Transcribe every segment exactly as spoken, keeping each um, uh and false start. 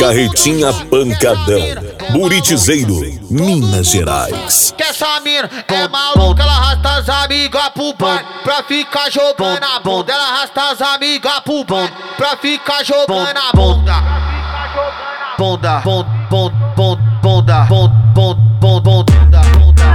Carretinha Pancadão, Buritizeiro, Minas Gerais. Que essa mina é maluca, ela arrasta as amigas pro bar pra ficar jogando a bunda. Ela arrasta as amigas pro bar pra ficar jogando a bunda. Bunda, bunda, bunda, bunda, bunda, bunda, bunda, bunda,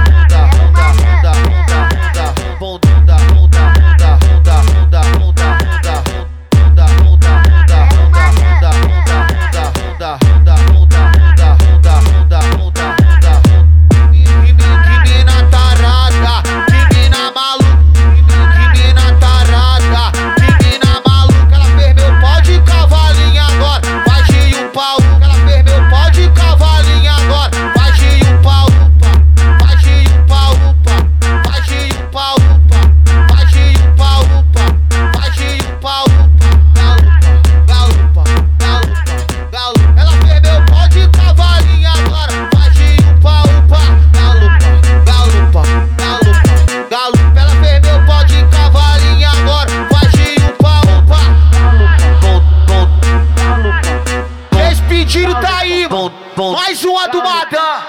mais uma do Madan.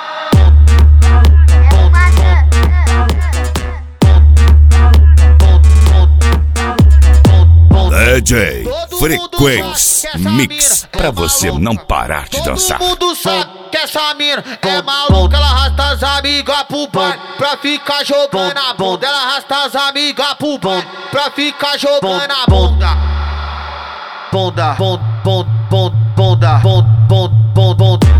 D J Frequência Mix, pra você não parar de dançar. Todo mundo sabe que essa mina é maluca, ela arrasta as amigas pro bar pra ficar jogando a bunda. Ela arrasta as amigas pro bar pra ficar jogando a bunda. Bunda, bunda, bunda, bunda, bunda, bunda, bunda, bunda.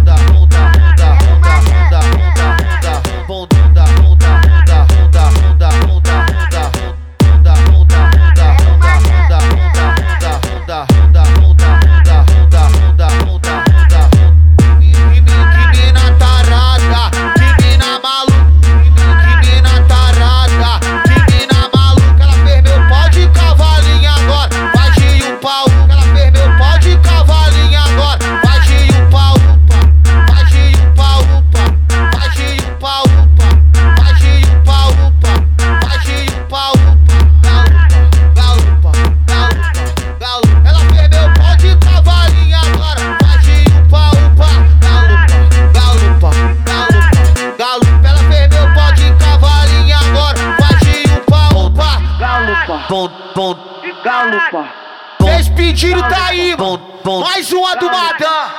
Esse pedido tá aí, mais uma do Madan.